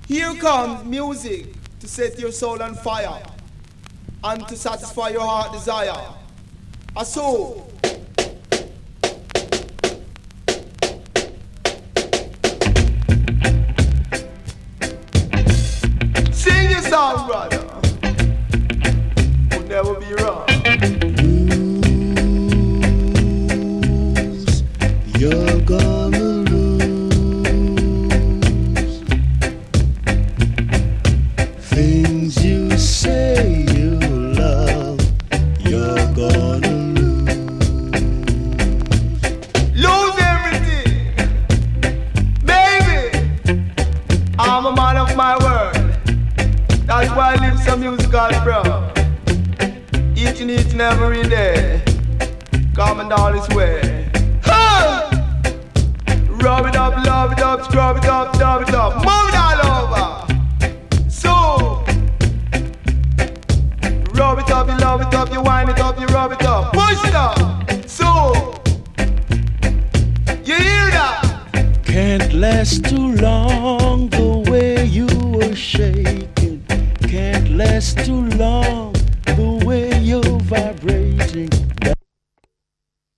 Here comes music to set your soul on fire and to satisfy your heart desire. A soul. Sing your song, brother. Will never be wrong. Lose, you're gonna lose. Things you say you love, you're gonna lose everything, baby. I'm a man of my word. That's why I live some musical from each and every day, coming down this way. Hey! Rub it up, love it up, scrub it up, dub it up, move it all over. So, rub it up, you love it up, you wind it up, you rub it up, push it up. So, you hear that? can't last too long the way you were shaking. Can't last too long the way